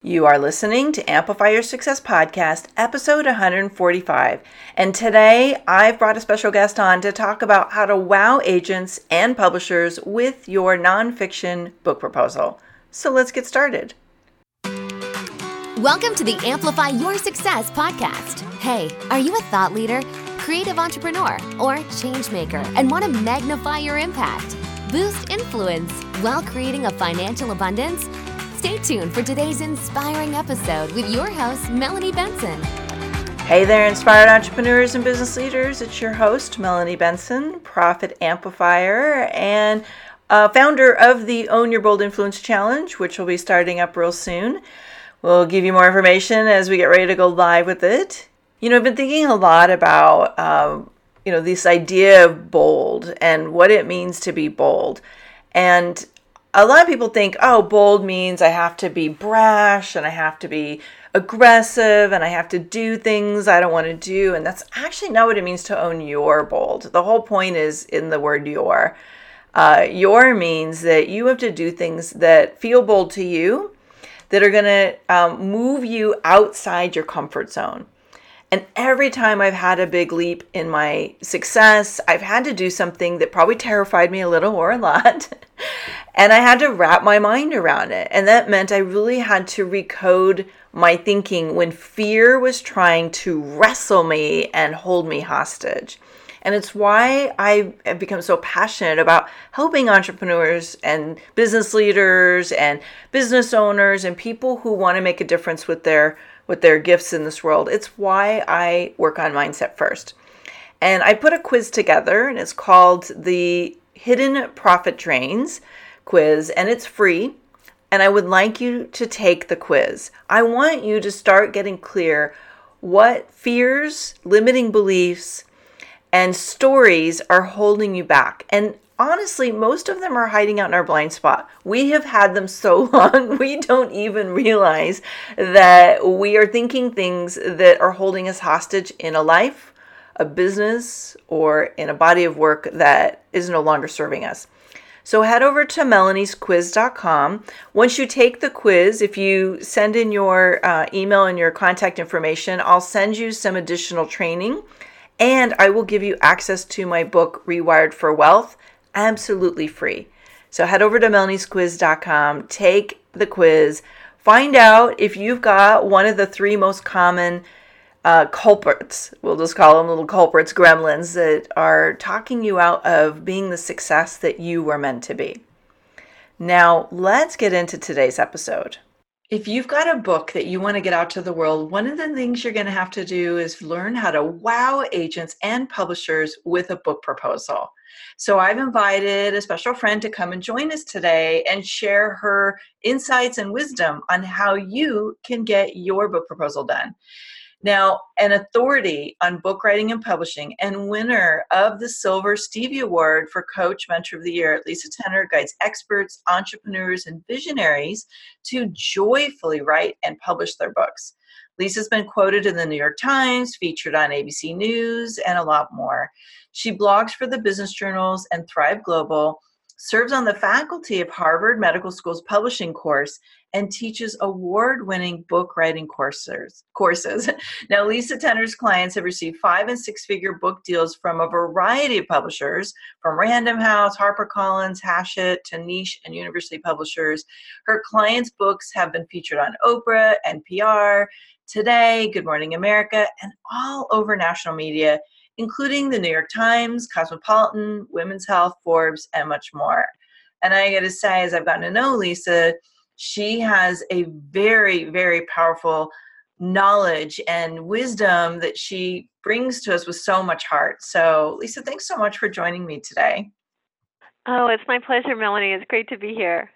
You are listening to Amplify Your Success Podcast, episode 145. And today I've brought a special guest on to talk about how to wow agents and publishers with your nonfiction book proposal. So let's get started. Welcome to the Amplify Your Success Podcast. Hey, are you a thought leader, creative entrepreneur, or change maker and want to magnify your impact, boost influence while creating a financial abundance? Stay tuned for today's inspiring episode with your host, Melanie Benson. Hey there, inspired entrepreneurs and business leaders. It's your host, Melanie Benson, Profit Amplifier, and founder of the Own Your Bold Influence Challenge, which will be starting up real soon. We'll give you more information as we get ready to go live with it. I've been thinking a lot about, this idea of bold and what it means to be bold. And a lot of people think, bold means I have to be brash and I have to be aggressive and I have to do things I don't want to do. And that's actually not what it means to own your bold. The whole point is in the word your. Your means that you have to do things that feel bold to you, that are going to move you outside your comfort zone. And every time I've had a big leap in my success, I've had to do something that probably terrified me a little or a lot. And I had to wrap my mind around it. And that meant I really had to recode my thinking when fear was trying to wrestle me and hold me hostage. And it's why I have become so passionate about helping entrepreneurs and business leaders and business owners and people who want to make a difference with their gifts in this world. It's why I work on Mindset First. And I put a quiz together, and it's called the Hidden Profit Drains quiz, and it's free. And I would like you to take the quiz. I want you to start getting clear what fears, limiting beliefs, and stories are holding you back. And honestly, most of them are hiding out in our blind spot. We have had them so long, we don't even realize that we are thinking things that are holding us hostage in a life, a business, or in a body of work that is no longer serving us. So head over to melaniesquiz.com. Once you take the quiz, if you send in your email and your contact information, I'll send you some additional training. And I will give you access to my book, Rewired for Wealth, absolutely free. So head over to melaniesquiz.com, take the quiz, find out if you've got one of the three most common culprits. We'll just call them little culprits, gremlins, that are talking you out of being the success that you were meant to be. Now, let's get into today's episode. If you've got a book that you want to get out to the world, one of the things you're going to have to do is learn how to wow agents and publishers with a book proposal. So I've invited a special friend to come and join us today and share her insights and wisdom on how you can get your book proposal done. Now, an authority on book writing and publishing and winner of the Silver Stevie Award for Coach Mentor of the Year, Lisa Tenner guides experts, entrepreneurs, and visionaries to joyfully write and publish their books. Lisa's been quoted in the New York Times, featured on ABC News, and a lot more. She blogs for the business journals and Thrive Global, serves on the faculty of Harvard Medical School's publishing course, and teaches award-winning book writing courses. Now, Lisa Tenner's clients have received 5- and 6-figure book deals from a variety of publishers, from Random House, HarperCollins, Hachette, to niche and university publishers. Her clients' books have been featured on Oprah, NPR, Today, Good Morning America, and all over national media, including the New York Times, Cosmopolitan, Women's Health, Forbes, and much more. And I got to say, as I've gotten to know Lisa, she has a very, very powerful knowledge and wisdom that she brings to us with so much heart. So, Lisa, thanks so much for joining me today. Oh, it's my pleasure, Melanie. It's great to be here.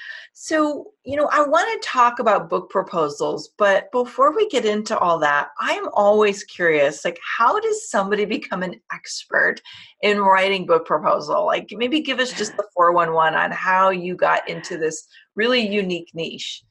So, I want to talk about book proposals, but before we get into all that, I'm always curious, how does somebody become an expert in writing book proposal? Maybe give us just the 411 on how you got into this really unique niche.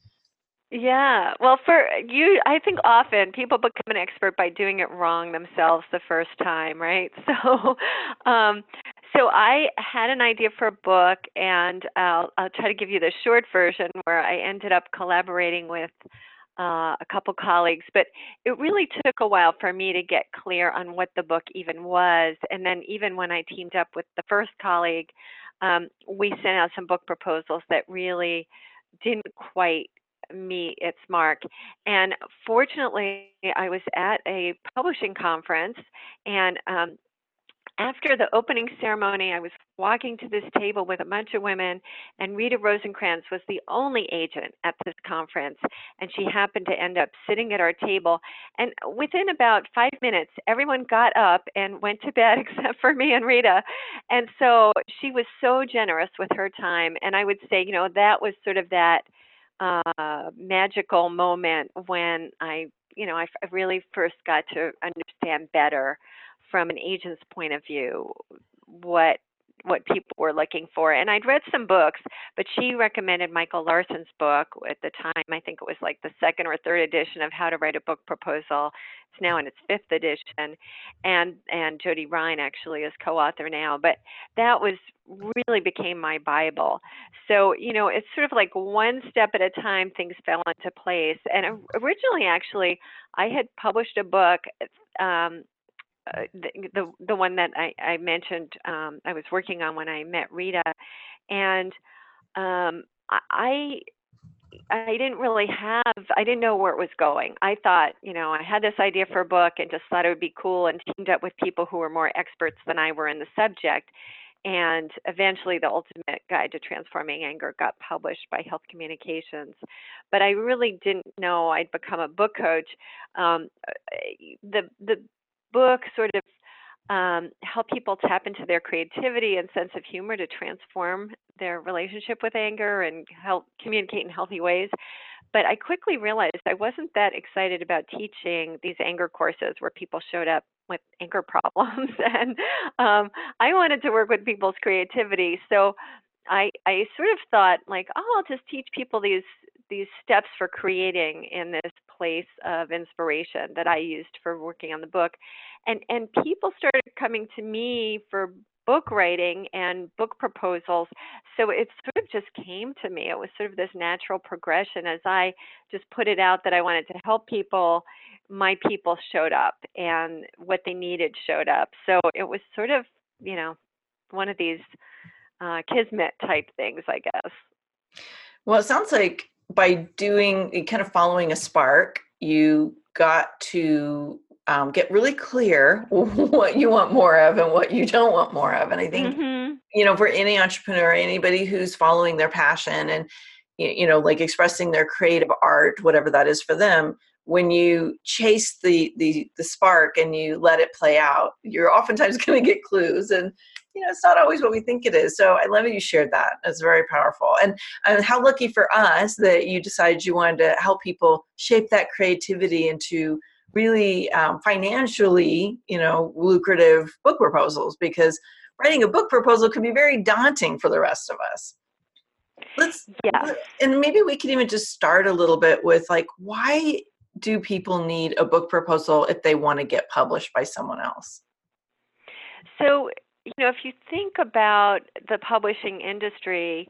Yeah. Well, I think often people become an expert by doing it wrong themselves the first time, right? So I had an idea for a book, and I'll try to give you the short version where I ended up collaborating with a couple colleagues, but it really took a while for me to get clear on what the book even was. And then even when I teamed up with the first colleague, we sent out some book proposals that really didn't quite meet its mark. And fortunately, I was at a publishing conference, and after the opening ceremony, I was walking to this table with a bunch of women, and Rita Rosencrantz was the only agent at this conference, and she happened to end up sitting at our table. And within about 5 minutes, everyone got up and went to bed except for me and Rita. And so she was so generous with her time. And I would say, that was sort of that magical moment when I really first got to understand better from an agent's point of view what people were looking for. And I'd read some books, but she recommended Michael Larson's book at the time. I think it was like the second or third edition of How to Write a Book Proposal. It's now in its fifth edition. And Jody Ryan actually is co-author now. But that really became my Bible. So, it's sort of like one step at a time, things fell into place. And originally, actually, I had published a book, the one that I mentioned I was working on when I met Rita, and I didn't know where it was going. I thought, I had this idea for a book and just thought it would be cool, and teamed up with people who were more experts than I were in the subject. And eventually The Ultimate Guide to Transforming Anger got published by Health Communications. But I really didn't know I'd become a book coach. The book sort of help people tap into their creativity and sense of humor to transform their relationship with anger and help communicate in healthy ways. But I quickly realized I wasn't that excited about teaching these anger courses where people showed up with anger problems. And I wanted to work with people's creativity. So I sort of thought like, I'll just teach people these steps for creating in this place of inspiration that I used for working on the book. And people started coming to me for book writing and book proposals. So it sort of just came to me. It was sort of this natural progression. As I just put it out that I wanted to help people, my people showed up and what they needed showed up. So it was sort of, one of these kismet type things, I guess. Well, it sounds like by doing kind of following a spark, you got to get really clear what you want more of and what you don't want more of. And I think, for any entrepreneur, anybody who's following their passion and, like expressing their creative art, whatever that is for them, when you chase the spark and you let it play out, you're oftentimes going to get clues. And it's not always what we think it is. So I love that you shared that. It's very powerful. And how lucky for us that you decided you wanted to help people shape that creativity into really financially, lucrative book proposals, because writing a book proposal can be very daunting for the rest of us. And maybe we can even just start a little bit with like, why do people need a book proposal if they want to get published by someone else? So, if you think about the publishing industry,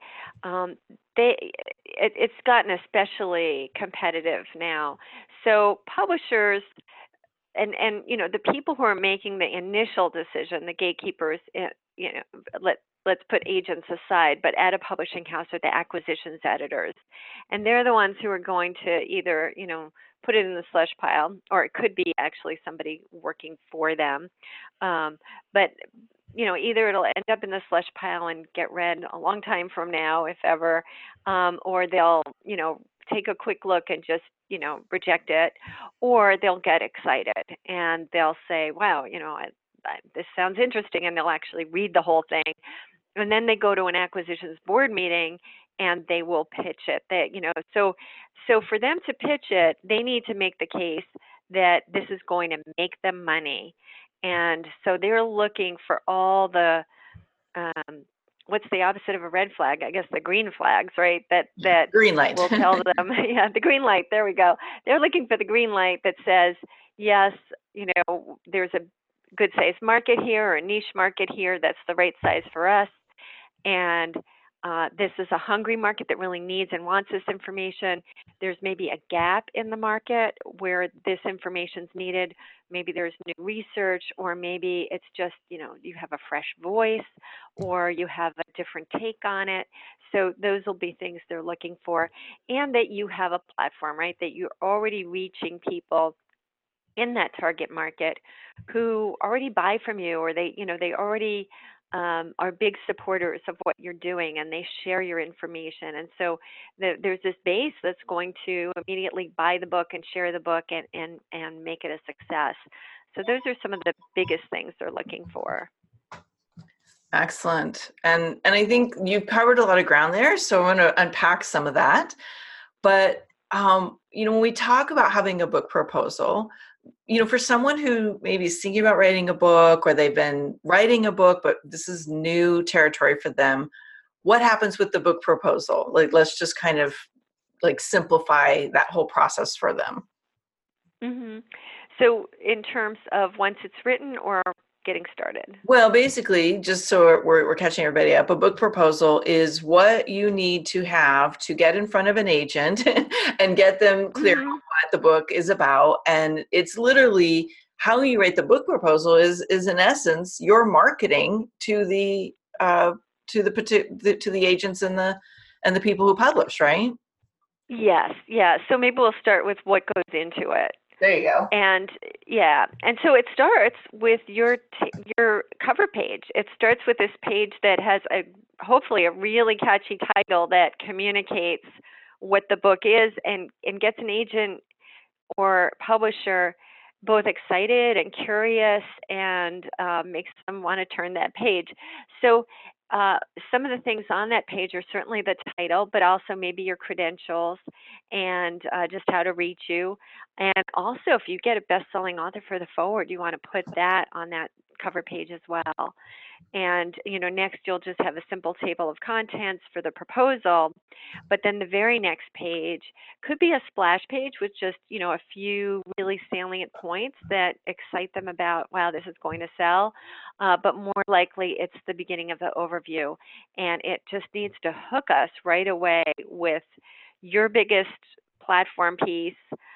it's gotten especially competitive now. So publishers and the people who are making the initial decision, the gatekeepers, let's put agents aside, but at a publishing house are the acquisitions editors. And they're the ones who are going to either, put it in the slush pile, or it could be actually somebody working for them. But either it'll end up in the slush pile and get read a long time from now, if ever, or they'll, take a quick look and just, reject it, or they'll get excited and they'll say, wow, this sounds interesting, and they'll actually read the whole thing. And then they go to an acquisitions board meeting and they will pitch it. So for them to pitch it, they need to make the case that this is going to make them money. And so they're looking for all the, what's the opposite of a red flag? I guess the green flags, right? That green light will tell them, the green light. There we go. They're looking for the green light that says, yes, there's a good size market here or a niche market here that's the right size for us. And this is a hungry market that really needs and wants this information. There's maybe a gap in the market where this information is needed. Maybe there's new research, or maybe it's just, you have a fresh voice or you have a different take on it. So those will be things they're looking for. And that you have a platform, right? That you're already reaching people in that target market who already buy from you, or they already are big supporters of what you're doing, and they share your information. And so there's this base that's going to immediately buy the book and share the book and make it a success. So those are some of the biggest things they're looking for. Excellent. And I think you've covered a lot of ground there, so I'm going to unpack some of that. But when we talk about having a book proposal, for someone who maybe is thinking about writing a book, or they've been writing a book, but this is new territory for them, what happens with the book proposal? Like, let's just kind of simplify that whole process for them. Mm-hmm. So in terms of once it's written or getting started? Well, basically, just so we're catching everybody up, a book proposal is what you need to have to get in front of an agent and get them clear on what the book is about. And it's literally how you write the book proposal is in essence your marketing to the agents and the people who publish, right? Yes, yeah. So maybe we'll start with what goes into it. There you go. And so it starts with your cover page. It starts with this page that has hopefully a really catchy title that communicates what the book is and gets an agent or publisher both excited and curious, and makes them want to turn that page. So some of the things on that page are certainly the title, but also maybe your credentials and just how to reach you. And also, if you get a best-selling author for the forward, you want to put that on that cover page as well. And, next you'll just have a simple table of contents for the proposal. But then the very next page could be a splash page with just, a few really salient points that excite them about, wow, this is going to sell. But more likely it's the beginning of the overview. And it just needs to hook us right away with your biggest platform piece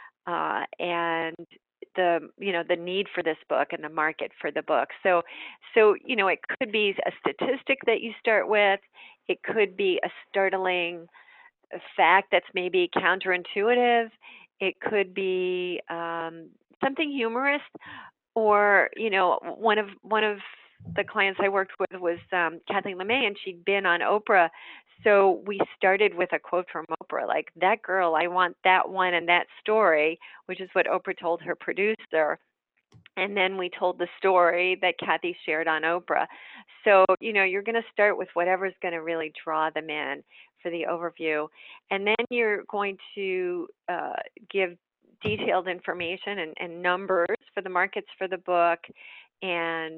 and the need for this book and the market for the book. So it could be a statistic that you start with. It could be a startling fact that's maybe counterintuitive. It could be something humorous, or one of the clients I worked with was Kathleen LeMay, and she'd been on Oprah. So we started with a quote from Oprah, like, "That girl, I want that one and that story," which is what Oprah told her producer. And then we told the story that Kathy shared on Oprah. So, you're going to start with whatever's going to really draw them in for the overview. And then you're going to give detailed information and numbers for the markets for the book, and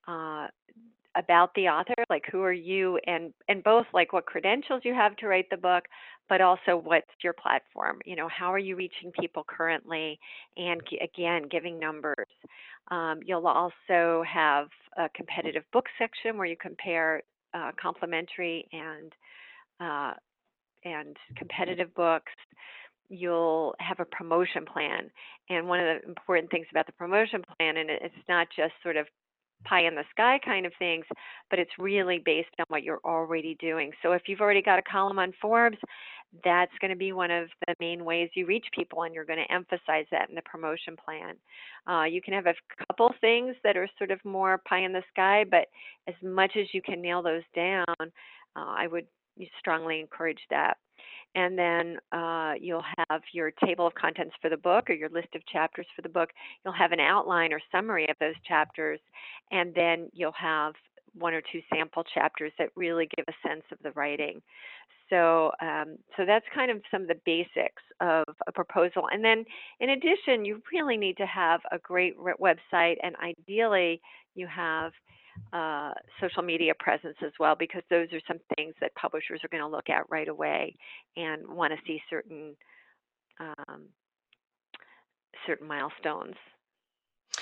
about the author, like who are you, and both like what credentials you have to write the book, but also what's your platform, how are you reaching people currently, and again, giving numbers. You'll also have a competitive book section where you compare complementary and competitive books. You'll have a promotion plan, and one of the important things about the promotion plan, and it's not just sort of pie in the sky kind of things, but it's really based on what you're already doing. So if you've already got a column on Forbes, that's going to be one of the main ways you reach people, and you're going to emphasize that in the promotion plan. You can have a couple things that are sort of more pie in the sky, but as much as you can nail those down, I would strongly encourage that. And then you'll have your table of contents for the book, or your list of chapters for the book. You'll have an outline or summary of those chapters, and then you'll have one or two sample chapters that really give a sense of the writing. So that's kind of some of the basics of a proposal. And then in addition, you really need to have a great website, and ideally you have social media presence as well, because those are some things that publishers are going to look at right away and want to see certain milestones.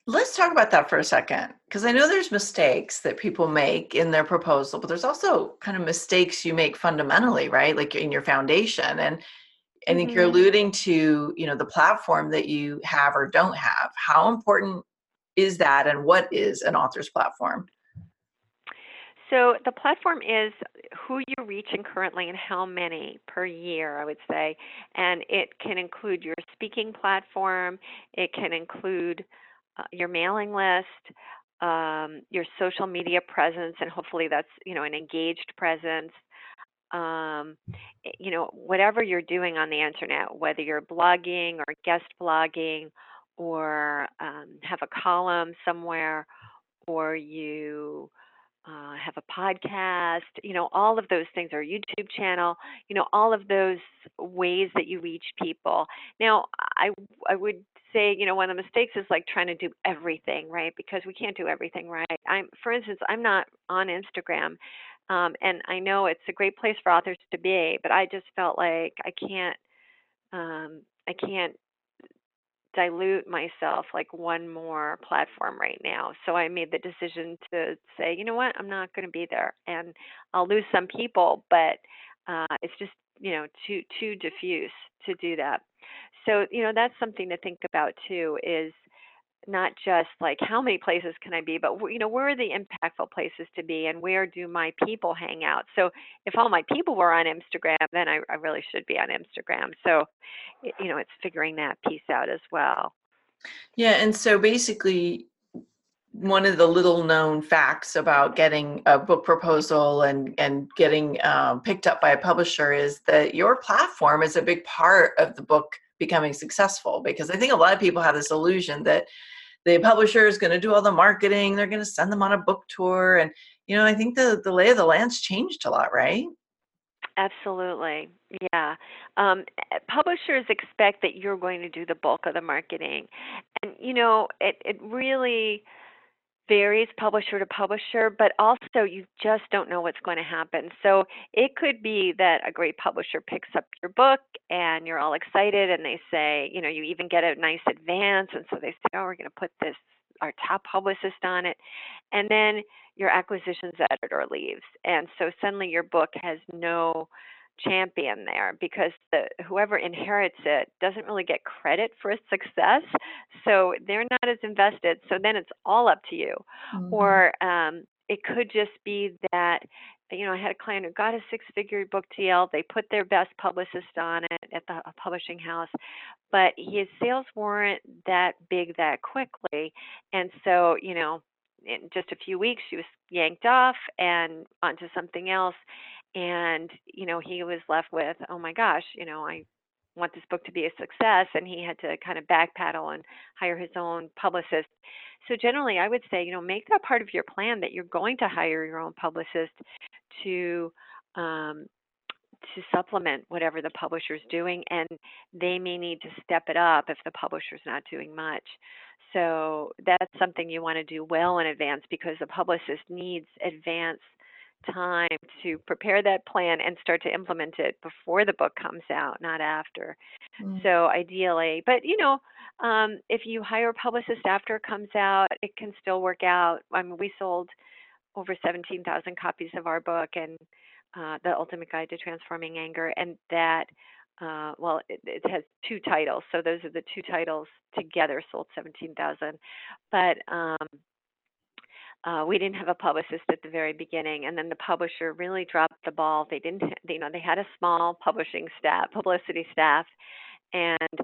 Let's talk about that for a second, because I know there's mistakes that people make in their proposal, but there's also kind of mistakes you make fundamentally, right? Like in your foundation. And I think you're Hmm. alluding to, the platform that you have or don't have. How important is that, and what is an author's platform? So the platform is who you're reaching currently and how many per year, I would say. And it can include your speaking platform, it can include your mailing list, your social media presence, and hopefully that's, an engaged presence. Um, whatever you're doing on the internet, whether you're blogging or guest blogging or have a column somewhere or you have a podcast, all of those things, or a YouTube channel, all of those ways that you reach people. Now, I would say, one of the mistakes is like trying to do everything, right? Because we can't do everything right. For instance, I'm not on Instagram, and I know it's a great place for authors to be, but I just felt like I can't dilute myself like one more platform right now. So I made the decision to say, you know what, I'm not going to be there, and I'll lose some people, but it's just too diffuse to do that. So that's something to think about too. Is not just like how many places can I be, but where are the impactful places to be, and where do my people hang out? So if all my people were on Instagram, then I really should be on Instagram. So it's figuring that piece out as well. Yeah, and so basically, one of the little known facts about getting a book proposal and getting picked up by a publisher is that your platform is a big part of the book becoming successful. Because I think a lot of people have this illusion that the publisher is going to do all the marketing, they're going to send them on a book tour, and I think the lay of the land's changed a lot, right? Absolutely. Yeah. Publishers expect that you're going to do the bulk of the marketing. And, it really varies publisher to publisher, but also you just don't know what's going to happen. So it could be that a great publisher picks up your book and you're all excited and they say, you even get a nice advance. And so they say, oh, we're going to put our top publicist on it. And then your acquisitions editor leaves. And so suddenly your book has no champion there because whoever inherits it doesn't really get credit for its success, so they're not as invested. So then it's all up to you. Mm-hmm. Or it could just be that I had a client who got a six-figure book deal. They put their best publicist on it at the publishing house, but his sales weren't that big that quickly, and so in just a few weeks she was yanked off and onto something else, and he was left with, oh my gosh, I want this book to be a success, and he had to kind of backpedal and hire his own publicist. So generally I would say, make that part of your plan that you're going to hire your own publicist to um, to supplement whatever the publisher's doing, and they may need to step it up if the publisher's not doing much. So that's something you want to do well in advance, because the publicist needs advance time to prepare that plan and start to implement it before the book comes out, not after. So ideally, but if you hire a publicist after it comes out, it can still work out. I mean, we sold over 17,000 copies of our book, and The Ultimate Guide to Transforming Anger, and that well, it has two titles, so those are the two titles together sold 17,000. But we didn't have a publicist at the very beginning, and then the publisher really dropped the ball. They didn't, they had a small publicity staff, and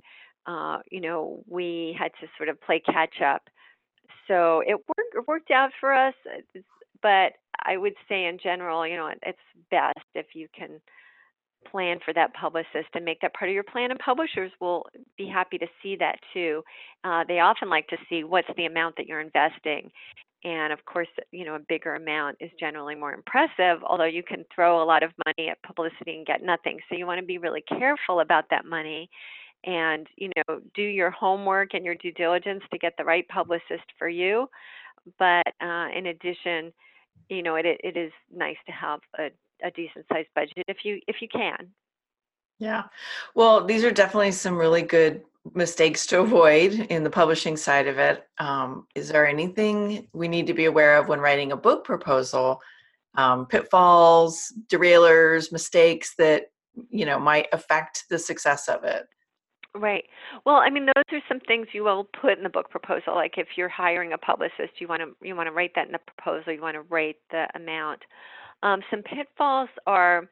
we had to sort of play catch up. So it worked out for us, but I would say in general, it's best if you can plan for that publicist and make that part of your plan, and publishers will be happy to see that too. They often like to see what's the amount that you're investing. And of course, a bigger amount is generally more impressive, although you can throw a lot of money at publicity and get nothing. So you want to be really careful about that money and, do your homework and your due diligence to get the right publicist for you. But in addition, it is nice to have a decent sized budget if you can. Yeah. Well, these are definitely some really good mistakes to avoid in the publishing side of it. Is there anything we need to be aware of when writing a book proposal? Pitfalls, derailers, mistakes that, might affect the success of it? Right. Well, I mean, those are some things you will put in the book proposal. Like if you're hiring a publicist, you want to write that in the proposal. You want to write the amount. Some pitfalls are,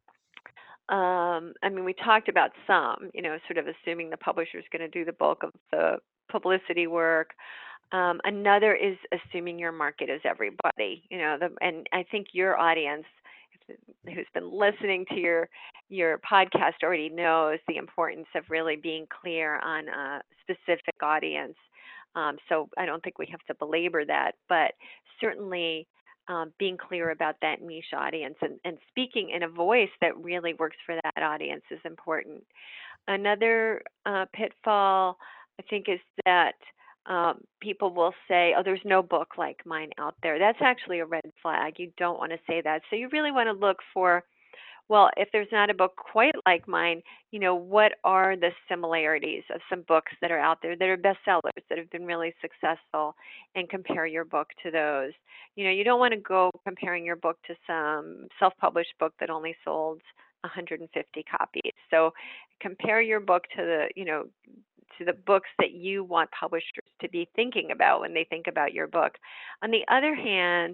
I mean, we talked about some. Sort of assuming the publisher is going to do the bulk of the publicity work. Another is assuming your market is everybody. And I think your audience, who's been listening to your podcast, already knows the importance of really being clear on a specific audience. So I don't think we have to belabor that, but certainly being clear about that niche audience and speaking in a voice that really works for that audience is important. Another pitfall, I think, is that people will say, oh, there's no book like mine out there. That's actually a red flag. You don't want to say that. So you really want to look for, well, if there's not a book quite like mine, what are the similarities of some books that are out there that are bestsellers, that have been really successful, and compare your book to those. You don't want to go comparing your book to some self-published book that only sold 150 copies. So compare your book to the books that you want publishers to be thinking about when they think about your book. On the other hand,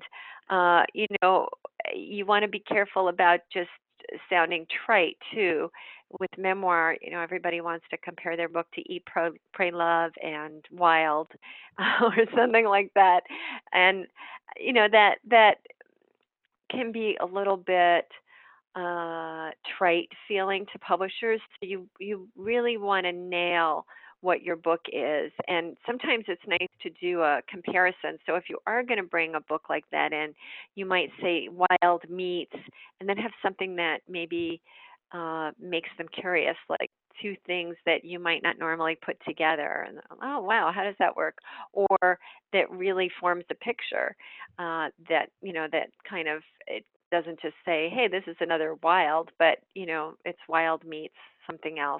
you want to be careful about just sounding trite too. With memoir, everybody wants to compare their book to Eat, Pray, Love and Wild or something like that. And, that can be a little bit trite feeling to publishers. So you really want to nail what your book is. And sometimes it's nice to do a comparison. So if you are going to bring a book like that in, you might say Wild meets, and then have something that maybe makes them curious, like two things that you might not normally put together. And oh, wow, how does that work? Or that really forms a picture that kind of, it doesn't just say, hey, this is another Wild, but it's Wild meets something else.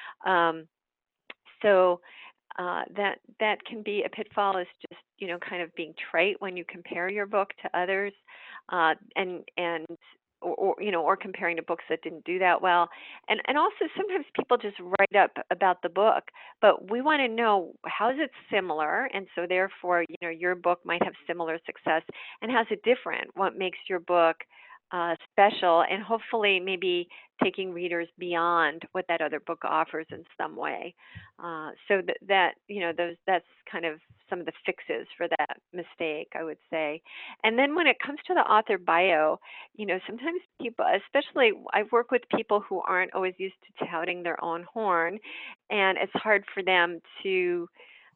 So that can be a pitfall, is just kind of being trite when you compare your book to others, and or comparing to books that didn't do that well. And also sometimes people just write up about the book, but we want to know, how is it similar, and so therefore your book might have similar success, and how's it different? What makes your book special, and hopefully maybe taking readers beyond what that other book offers in some way. So that's kind of some of the fixes for that mistake, I would say. And then when it comes to the author bio, sometimes people, especially I work with people who aren't always used to touting their own horn, and it's hard for them to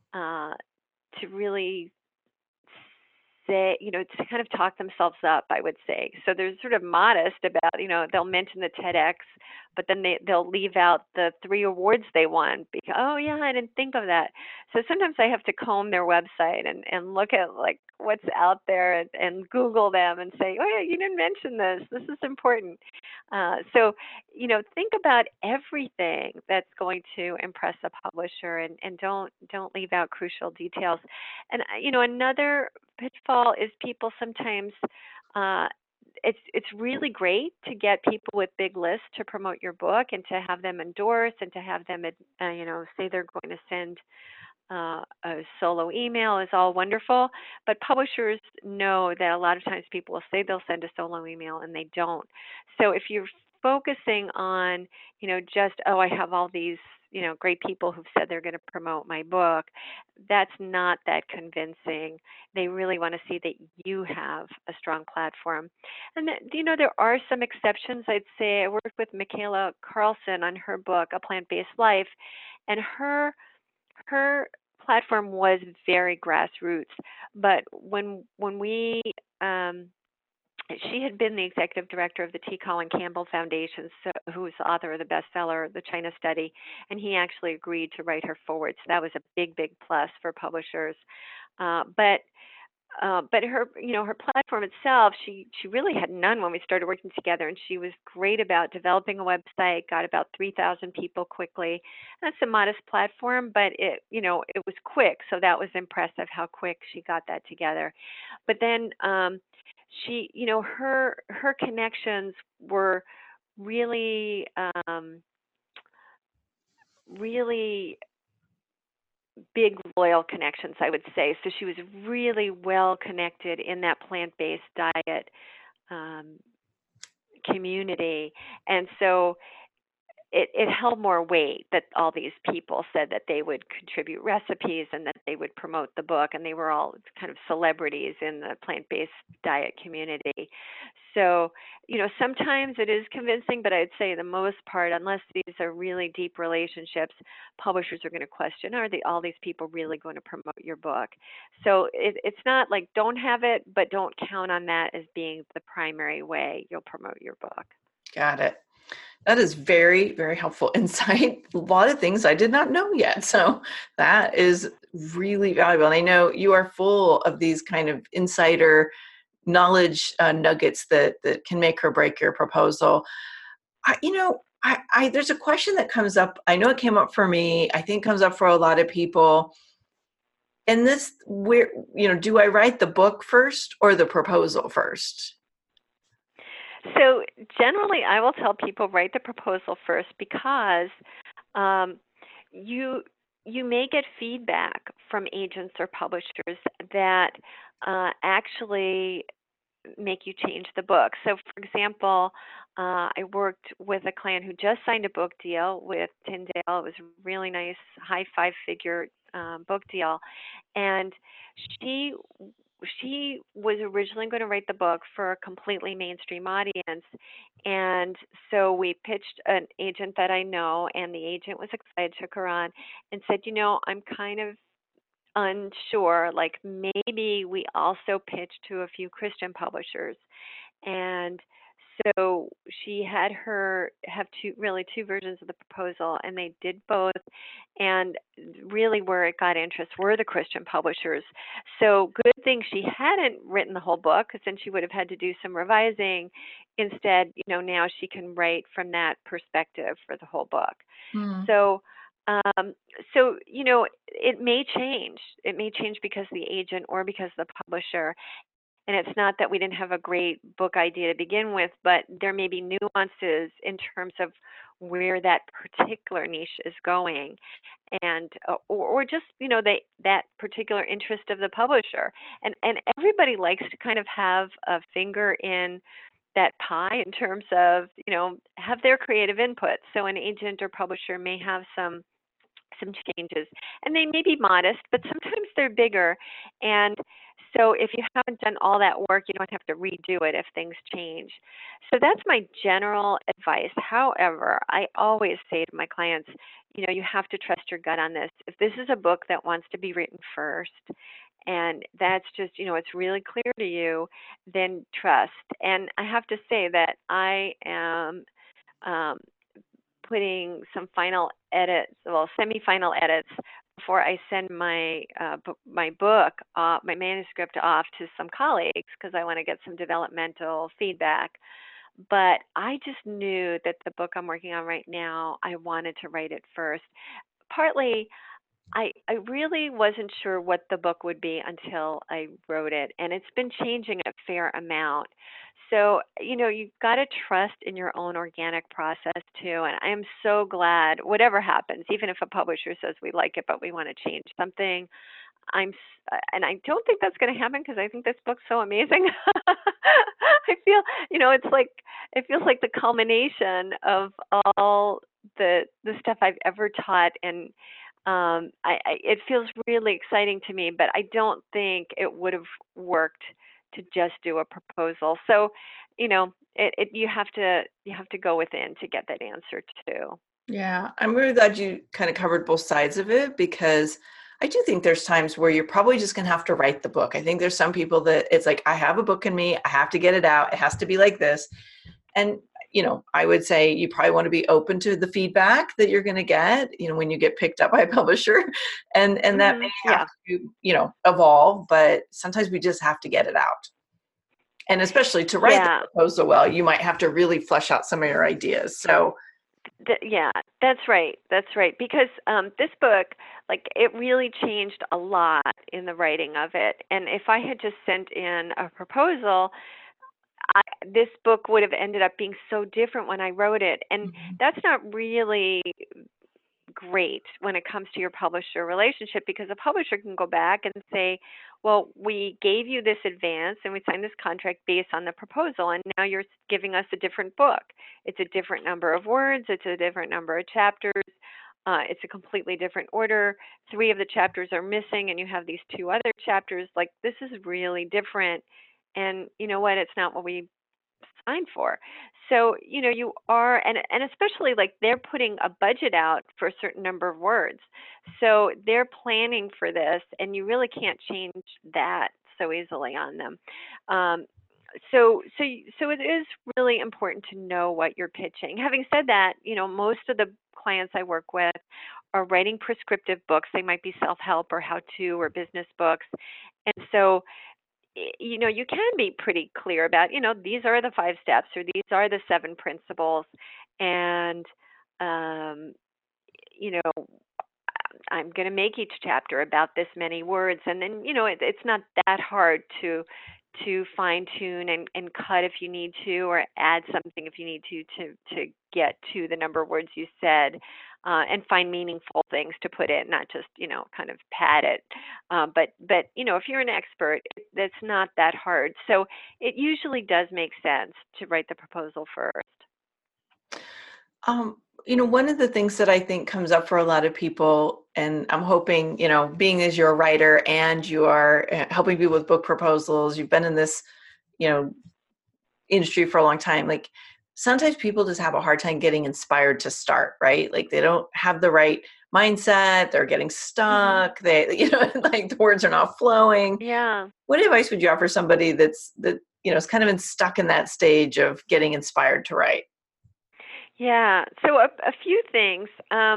really say, to kind of talk themselves up, I would say. So they're sort of modest about, they'll mention the TEDx, but then they'll leave out the 3 awards they won because, oh yeah, I didn't think of that. So sometimes I have to comb their website and look at like what's out there and Google them and say, oh yeah, you didn't mention this. This is important. So, think about everything that's going to impress a publisher, and don't leave out crucial details. And another pitfall is people sometimes, it's really great to get people with big lists to promote your book and to have them endorse and to have them say they're going to send a solo email, is all wonderful, but publishers know that a lot of times people will say they'll send a solo email and they don't. So if you're focusing on, just, oh, I have all these, great people who've said they're going to promote my book, that's not that convincing. They really want to see that you have a strong platform. And there are some exceptions. I'd say I worked with Michaela Carlson on her book, A Plant-Based Life, and her platform was very grassroots. But when we she had been the executive director of the T. Colin Campbell Foundation, who's the author of the bestseller, The China Study, and he actually agreed to write her forward. So that was a big, big plus for publishers. But but her, her platform itself, she really had none when we started working together, and she was great about developing a website. Got about 3,000 people quickly. That's a modest platform, but it was quick, so that was impressive how quick she got that together. But then she, her connections were really, really big loyal connections, I would say. So she was really well connected in that plant-based diet um, community, and so it held more weight that all these people said that they would contribute recipes and that they would promote the book, and they were all kind of celebrities in the plant-based diet community. So, sometimes it is convincing, but I'd say the most part, unless these are really deep relationships, publishers are going to question, are all these people really going to promote your book? So it's not like don't have it, but don't count on that as being the primary way you'll promote your book. Got it. That is very, very helpful insight. A lot of things I did not know yet. So that is really valuable. And I know you are full of these kind of insider knowledge nuggets that can make or break your proposal. There's a question that comes up. I know it came up for me. I think comes up for a lot of people. And this, do I write the book first or the proposal first? So generally, I will tell people write the proposal first because you may get feedback from agents or publishers that actually make you change the book. So, for example, I worked with a client who just signed a book deal with Tyndale. It was a really nice, high five-figure book deal, and she was originally going to write the book for a completely mainstream audience. And so we pitched an agent that I know, and the agent was excited, took her on, and said, I'm kind of unsure, like maybe we also pitch to a few Christian publishers. And so she had her have two versions of the proposal, and they did both. And really where it got interest were the Christian publishers. So good thing she hadn't written the whole book, because then she would have had to do some revising. Instead, now she can write from that perspective for the whole book. So it may change. It may change because of the agent or because of the publisher. And it's not that we didn't have a great book idea to begin with, but there may be nuances in terms of where that particular niche is going, and or just that particular interest of the publisher. And everybody likes to kind of have a finger in that pie in terms of have their creative input. So an agent or publisher may have some changes, and they may be modest, but sometimes they're bigger. And so if you haven't done all that work, you don't have to redo it if things change. So that's my general advice. However, I always say to my clients, you have to trust your gut on this. If this is a book that wants to be written first, and that's just, it's really clear to you, then trust. And I have to say that I am putting some final edits, semi-final edits, before I send my my manuscript off to some colleagues, because I want to get some developmental feedback. But I just knew that the book I'm working on right now, I wanted to write it first. Partly, I really wasn't sure what the book would be until I wrote it, and it's been changing a fair amount. So, you've got to trust in your own organic process too. And I am so glad, whatever happens, even if a publisher says we like it, but we want to change something, and I don't think that's going to happen, because I think this book's so amazing. I feel, it feels like the culmination of all the stuff I've ever taught, and it feels really exciting to me, but I don't think it would have worked to just do a proposal. So, you have to go within to get that answer too. Yeah, I'm really glad you kind of covered both sides of it, because I do think there's times where you're probably just going to have to write the book. I think there's some people that it's like, I have a book in me, I have to get it out, it has to be like this. And I would say you probably want to be open to the feedback that you're going to get, when you get picked up by a publisher, and that may have Yeah. to, evolve, but sometimes we just have to get it out. And especially to write the Yeah. proposal well, you might have to really flesh out some of your ideas. So, Yeah, that's right. That's right. Because this book, like, it really changed a lot in the writing of it. And if I had just sent in a proposal, this book would have ended up being so different when I wrote it. And that's not really great when it comes to your publisher relationship, because a publisher can go back and say, well, we gave you this advance and we signed this contract based on the proposal, and now you're giving us a different book. It's a different number of words, it's a different number of chapters, it's a completely different order. 3 of the chapters are missing and you have these 2 other chapters. Like, this is really different, and you know what, it's not what we signed for. So, you are, and especially, like, they're putting a budget out for a certain number of words. So they're planning for this, and you really can't change that so easily on them. Um, so it is really important to know what you're pitching. Having said that, most of the clients I work with are writing prescriptive books. They might be self-help or how-to or business books. And so you can be pretty clear about, these are the 5 steps or these are the 7 principles. And, um, you know, I'm going to make each chapter about this many words. And then, it's not that hard to fine tune and cut if you need to, or add something if you need to get to the number of words you said, and find meaningful things to put in, not just, kind of pad it. But if you're an expert, that's not that hard. So it usually does make sense to write the proposal first. One of the things that I think comes up for a lot of people, and I'm hoping, being as you're a writer and you are helping people with book proposals, you've been in this, industry for a long time, like, sometimes people just have a hard time getting inspired to start, right? Like, they don't have the right mindset, they're getting stuck, they, like, the words are not flowing. Yeah. What advice would you offer somebody that, is kind of been stuck in that stage of getting inspired to write? Yeah. So a few things.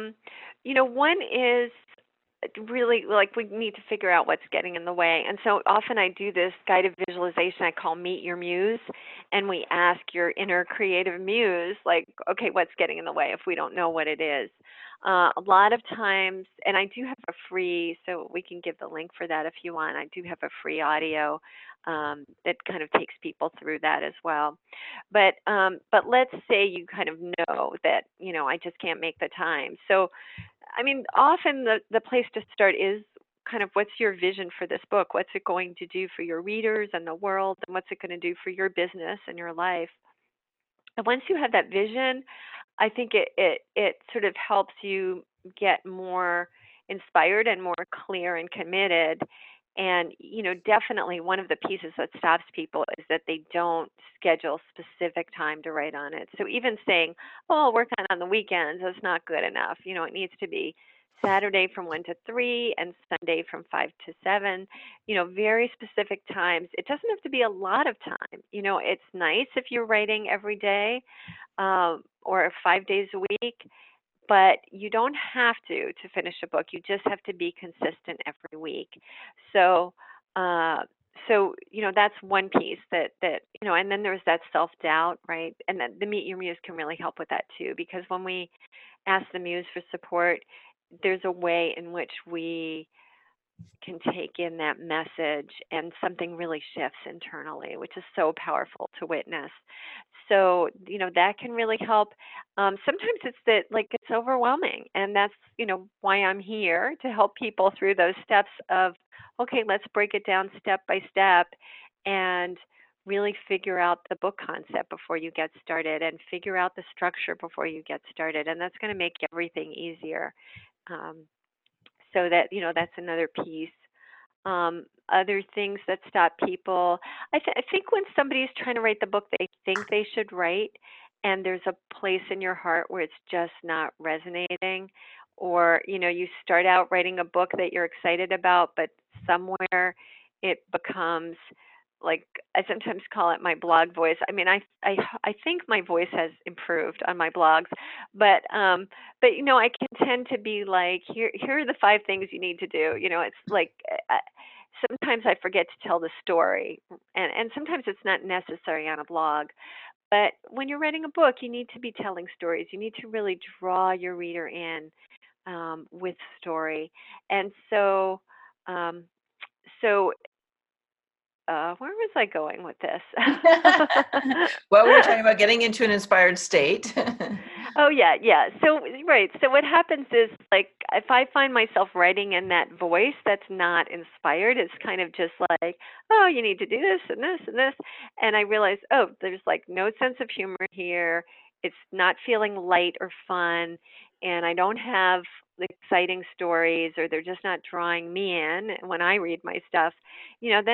One is really, like, we need to figure out what's getting in the way. And so often I do this guided visualization I call Meet Your Muse. And we ask your inner creative muse, like, okay, what's getting in the way if we don't know what it is? A lot of times, and I do have a free, so we can give the link for that if you want. I do have a free audio that kind of takes people through that as well. But let's say you kind of know that, I just can't make the time. So, I mean, often the place to start is kind of, what's your vision for this book? What's it going to do for your readers and the world? And what's it going to do for your business and your life? And once you have that vision, I think it sort of helps you get more inspired and more clear and committed. And, definitely one of the pieces that stops people is that they don't schedule specific time to write on it. So even saying, oh, I'll work on the weekends, that's not good enough. It needs to be Saturday from 1 to 3 and Sunday from 5 to 7, very specific times. It doesn't have to be a lot of time. It's nice if you're writing every day, or 5 days a week, but you don't have to finish a book. You just have to be consistent every week. So, that's one piece that and then there's that self-doubt, right? And then the Meet Your Muse can really help with that too, because when we ask the muse for support, there's a way in which we can take in that message and something really shifts internally, which is so powerful to witness. So, that can really help. Sometimes it's that, like, it's overwhelming, and that's, why I'm here to help people through those steps of, okay, let's break it down step by step and really figure out the book concept before you get started, and figure out the structure before you get started. And that's going to make everything easier. Um, so that, that's another piece. Other things that stop people, I think when somebody is trying to write the book they think they should write, and there's a place in your heart where it's just not resonating, or you start out writing a book that you're excited about, but somewhere it becomes like I sometimes call it my blog voice. I mean, I think my voice has improved on my blogs, but I can tend to be like, here are the 5 things you need to do. It's like sometimes I forget to tell the story, and sometimes it's not necessary on a blog. But when you're writing a book, you need to be telling stories. You need to really draw your reader in with story. And um, so where was I going with this? Well, we were talking about getting into an inspired state. Oh yeah, yeah. So right. So what happens is, like, if I find myself writing in that voice that's not inspired, it's kind of just like, oh, you need to do this and this and this, and I realize, oh, there's like no sense of humor here. It's not feeling light or fun, and I don't have exciting stories, or they're just not drawing me in when I read my stuff. Then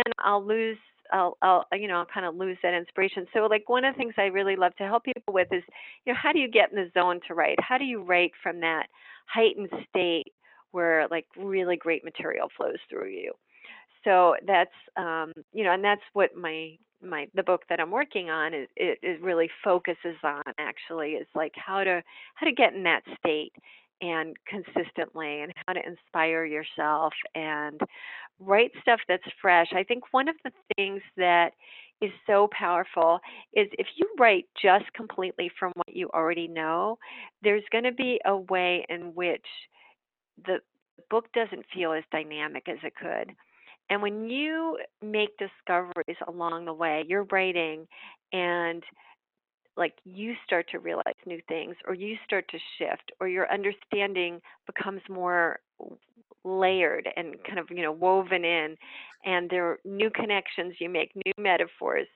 I'll kind of lose that inspiration. So, like, one of the things I really love to help people with is, how do you get in the zone to write? How do you write from that heightened state where, like, really great material flows through you? So that's and that's what the book that I'm working on it really focuses on, actually, is like how to get in that state and consistently, and how to inspire yourself and write stuff that's fresh. I think one of the things that is so powerful is if you write just completely from what you already know, there's going to be a way in which the book doesn't feel as dynamic as it could. And when you make discoveries along the way, you're writing, and like you start to realize new things, or you start to shift, or your understanding becomes more layered and kind of woven in, and there are new connections you make, new metaphors.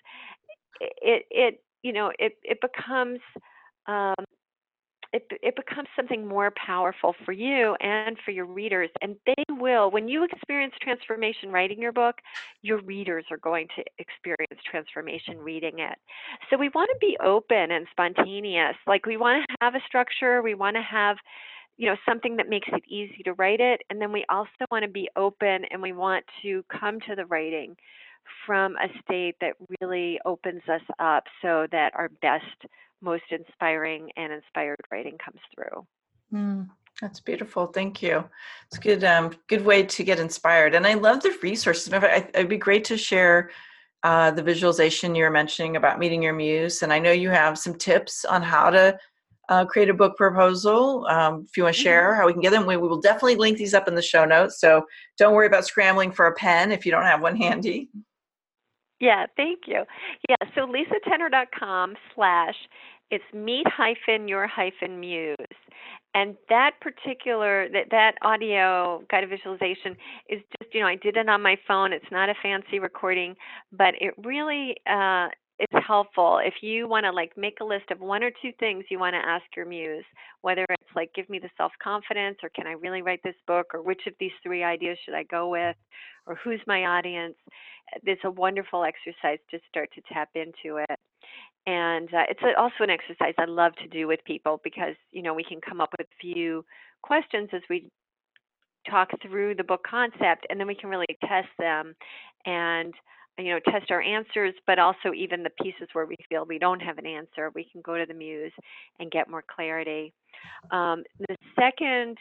It becomes um, it becomes something more powerful for you and for your readers. And they will, when you experience transformation writing your book, your readers are going to experience transformation reading it. So we want to be open and spontaneous. Like, we want to have a structure, we want to have something that makes it easy to write it, and then we also want to be open, and we want to come to the writing from a state that really opens us up, so that our best, most inspiring and inspired writing comes through. That's beautiful. Thank you. It's good. Good way to get inspired. And I love the resources. It'd be great to share the visualization you were mentioning about meeting your muse. And I know you have some tips on how to create a book proposal. If you want to share how we can get them, we will definitely link these up in the show notes. So don't worry about scrambling for a pen if you don't have one handy. Yeah, thank you. Yeah, so lisatenner.com/ it's meet-your-muse. And that particular, that audio guided visualization is just, I did it on my phone. It's not a fancy recording, but it really it's helpful if you want to, like, make a list of 1 or 2 things you want to ask your muse, whether it's like, give me the self-confidence, or can I really write this book, or which of these 3 ideas should I go with, or who's my audience. It's a wonderful exercise to start to tap into it. And it's also an exercise I love to do with people, because, we can come up with a few questions as we talk through the book concept, and then we can really test them and, test our answers, but also even the pieces where we feel we don't have an answer, we can go to the muse and get more clarity. The second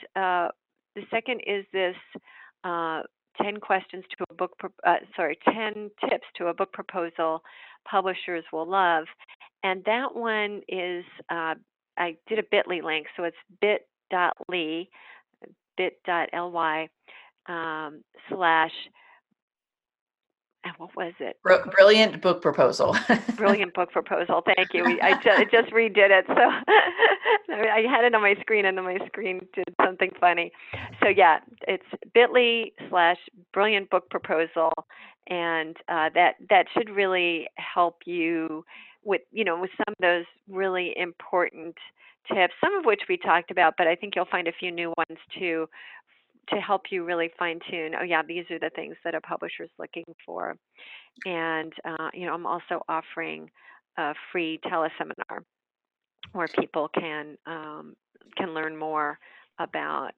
is this 10 questions to a book, 10 tips to a book proposal publishers will love. And that one is, I did a bit.ly link, so it's bit.ly / and what was it? Brilliant book proposal. Brilliant book proposal. Thank you. I just redid it, so I had it on my screen, and then my screen did something funny. So yeah, it's bit.ly / brilliant book proposal, and that should really help you with with some of those really important tips, some of which we talked about, but I think you'll find a few new ones too, to help you really fine tune. Oh yeah, these are the things that a publisher's looking for. And I'm also offering a free teleseminar where people can learn more about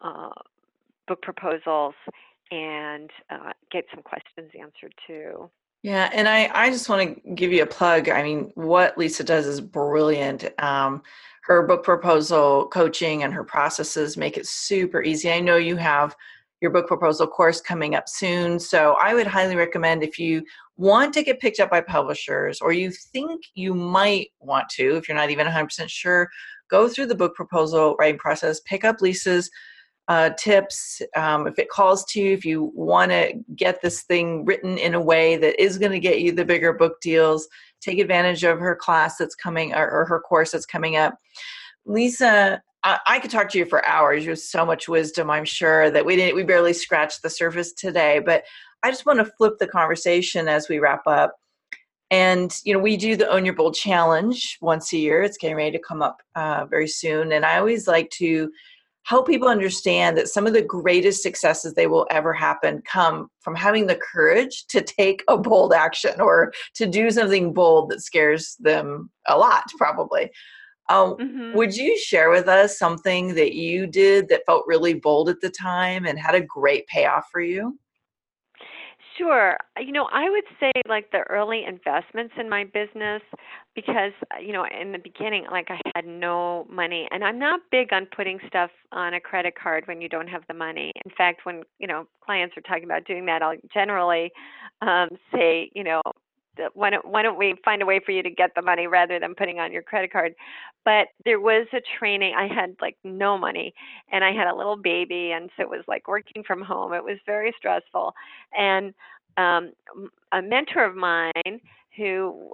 book proposals and get some questions answered too. Yeah, and I just want to give you a plug. I mean, what Lisa does is brilliant. Her book proposal coaching and her processes make it super easy. I know you have your book proposal course coming up soon, so I would highly recommend if you want to get picked up by publishers or you think you might want to, if you're not even 100% sure, go through the book proposal writing process, pick up Lisa's tips. If it calls to you, if you want to get this thing written in a way that is going to get you the bigger book deals, take advantage of her class that's coming or her course that's coming up. Lisa, I could talk to you for hours. You have so much wisdom. I'm sure that we barely scratched the surface today, but I just want to flip the conversation as we wrap up. And, we do the Own Your Bold Challenge once a year. It's getting ready to come up very soon. And I always like to help people understand that some of the greatest successes they will ever happen come from having the courage to take a bold action or to do something bold that scares them a lot, probably. Hmm. Would you share with us something that you did that felt really bold at the time and had a great payoff for you? Sure. I would say like the early investments in my business because, in the beginning, like I had no money and I'm not big on putting stuff on a credit card when you don't have the money. In fact, when, clients are talking about doing that, I'll generally say, why don't we find a way for you to get the money rather than putting on your credit card? But there was a training. I had like no money and I had a little baby. And so it was like working from home. It was very stressful. And a mentor of mine who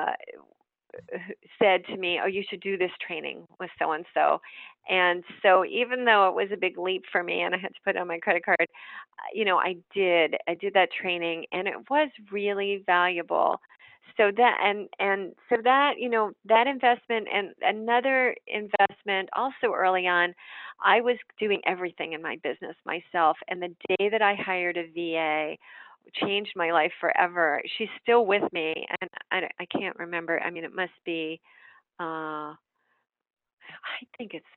said to me, "Oh, you should do this training with so and so." And so, even though it was a big leap for me, and I had to put it on my credit card, I did that training, and it was really valuable. So that and so that that investment and another investment also early on, I was doing everything in my business myself, and the day that I hired a VA changed my life forever. She's still with me, and I can't remember. I mean, it must be, I think it's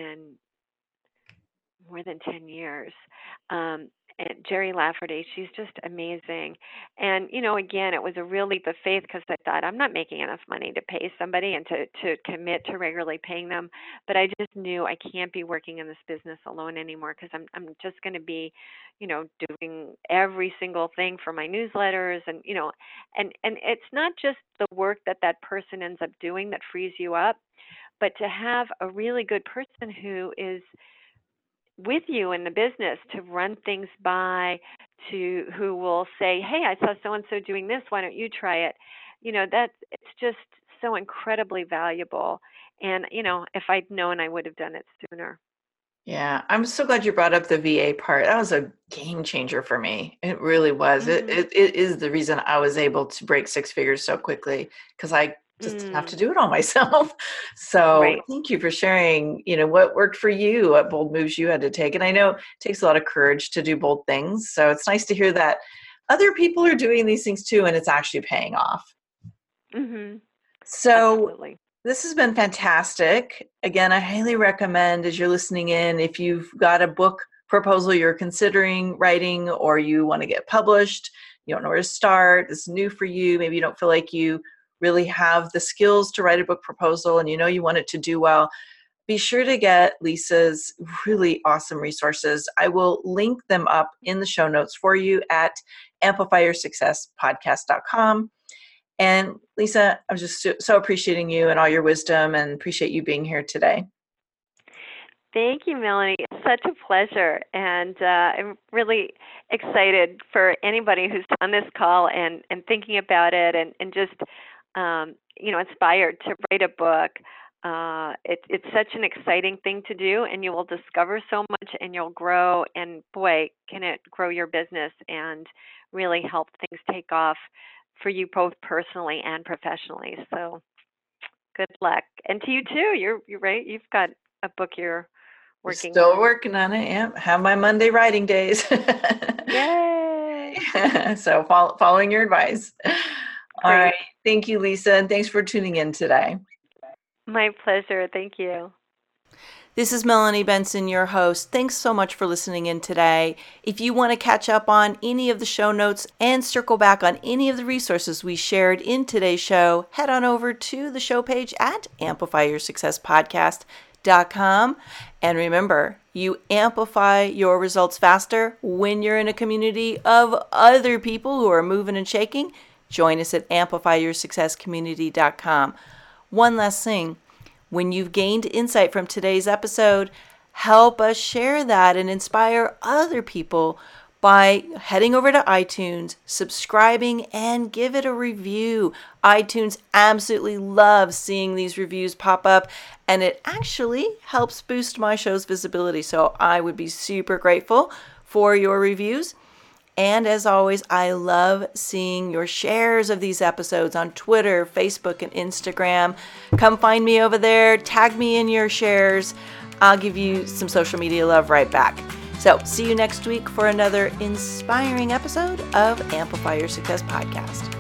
more than 10 years. Um, and Jerry Lafferty, she's just amazing. And, again, it was a real leap of faith because I thought I'm not making enough money to pay somebody and to commit to regularly paying them. But I just knew I can't be working in this business alone anymore because I'm just going to be, doing every single thing for my newsletters and it's not just the work that that person ends up doing that frees you up, but to have a really good person who is with you in the business to run things by, to who will say, "Hey, I saw so and so doing this. Why don't you try it?" That it's just so incredibly valuable. And if I'd known, I would have done it sooner. Yeah, I'm so glad you brought up the VA part. That was a game changer for me. It really was. It, Mhm. it, it is the reason I was able to break six figures so quickly because I just didn't have to Mm, do it all myself. So right. thank you for sharing, what worked for you, what bold moves you had to take. And I know it takes a lot of courage to do bold things. So it's nice to hear that other people are doing these things too, and it's actually paying off. Mhm. So Absolutely. this has been fantastic. Again, I highly recommend as you're listening in, if you've got a book proposal you're considering writing or you want to get published, you don't know where to start, it's new for you, maybe you don't feel like you really have the skills to write a book proposal and you want it to do well, be sure to get Lisa's really awesome resources. I will link them up in the show notes for you at amplifyyoursuccesspodcast.com. And Lisa, I was just so appreciating you and all your wisdom and appreciate you being here today. Thank you, Melanie. It's such a pleasure. And I'm really excited for anybody who's on this call and thinking about it and just, inspired to write a book. It's such an exciting thing to do, and you will discover so much and you'll grow. And boy, can it grow your business and really help things take off for you both personally and professionally. So good luck. And to you too. You're right. You've got a book you're We're working still on. working on it. Yeah, have my Monday writing days. Yay! So following your advice. All right. Great. Thank you, Lisa, and thanks for tuning in today. My pleasure. Thank you. This is Melanie Benson, your host. Thanks so much for listening in today. If you want to catch up on any of the show notes and circle back on any of the resources we shared in today's show, head on over to the show page at amplifyyoursuccesspodcast.com. And remember, you amplify your results faster when you're in a community of other people who are moving and shaking. Join us at amplifyyoursuccesscommunity.com. One last thing, when you've gained insight from today's episode, help us share that and inspire other people by heading over to iTunes, subscribing, and give it a review. iTunes absolutely loves seeing these reviews pop up, and it actually helps boost my show's visibility. So I would be super grateful for your reviews. And as always, I love seeing your shares of these episodes on Twitter, Facebook, and Instagram. Come find me over there. Tag me in your shares. I'll give you some social media love right back. So see you next week for another inspiring episode of Amplify Your Success Podcast.